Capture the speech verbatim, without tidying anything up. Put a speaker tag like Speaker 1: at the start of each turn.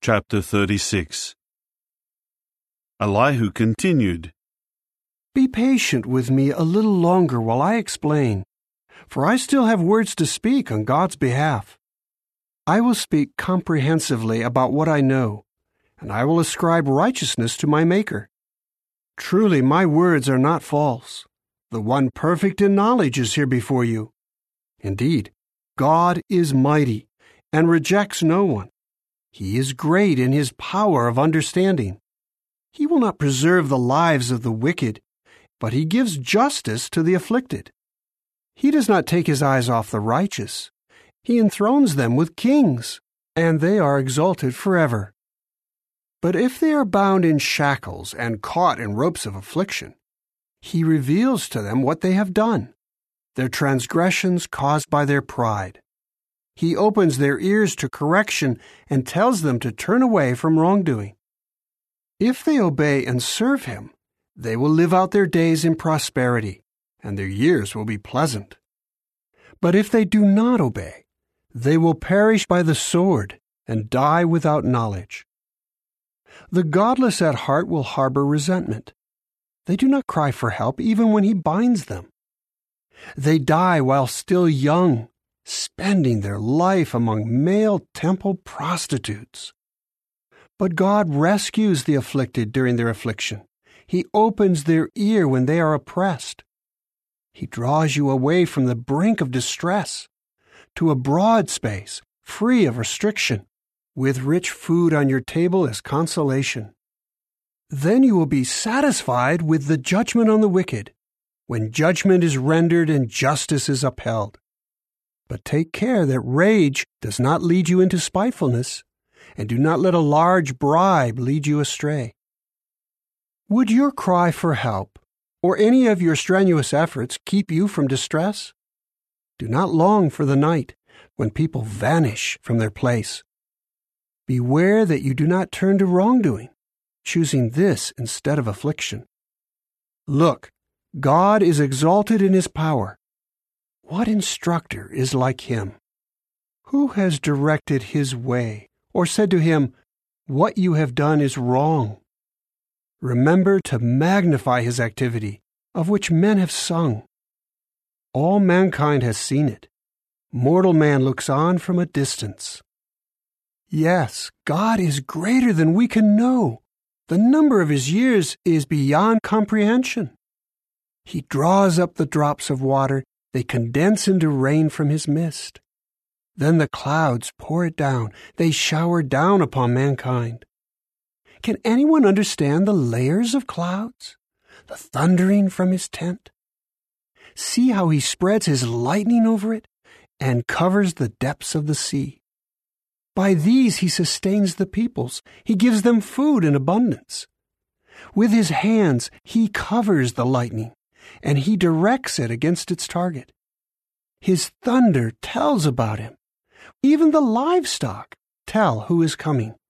Speaker 1: Chapter thirty-six. Elihu continued,
Speaker 2: Be patient with me a little longer while I explain, for I still have words to speak on God's behalf. I will speak comprehensively about what I know, and I will ascribe righteousness to my Maker. Truly, my words are not false. The one perfect in knowledge is here before you. Indeed, God is mighty and rejects no one. He is great in his power of understanding. He will not preserve the lives of the wicked, but he gives justice to the afflicted. He does not take his eyes off the righteous. He enthrones them with kings, and they are exalted forever. But if they are bound in shackles and caught in ropes of affliction, he reveals to them what they have done, their transgressions caused by their pride. He opens their ears to correction and tells them to turn away from wrongdoing. If they obey and serve him, they will live out their days in prosperity, and their years will be pleasant. But if they do not obey, they will perish by the sword and die without knowledge. The godless at heart will harbor resentment. They do not cry for help even when he binds them. They die while still young, spending their life among male temple prostitutes. But God rescues the afflicted during their affliction. He opens their ear when they are oppressed. He draws you away from the brink of distress to a broad space, free of restriction, with rich food on your table as consolation. Then you will be satisfied with the judgment on the wicked, when judgment is rendered and justice is upheld. But take care that rage does not lead you into spitefulness, and do not let a large bribe lead you astray. Would your cry for help, or any of your strenuous efforts, keep you from distress? Do not long for the night, when people vanish from their place. Beware that you do not turn to wrongdoing, choosing this instead of affliction. Look, God is exalted in his power. What instructor is like him? Who has directed his way, or said to him, What you have done is wrong? Remember to magnify his activity, of which men have sung. All mankind has seen it. Mortal man looks on from a distance. Yes, God is greater than we can know. The number of his years is beyond comprehension. He draws up the drops of water. They condense into rain from his mist. Then the clouds pour it down. They shower down upon mankind. Can anyone understand the layers of clouds, the thundering from his tent? See how he spreads his lightning over it and covers the depths of the sea. By these he sustains the peoples. He gives them food in abundance. With his hands he covers the lightning, and he directs it against its target. His thunder tells about him. Even the livestock tell who is coming.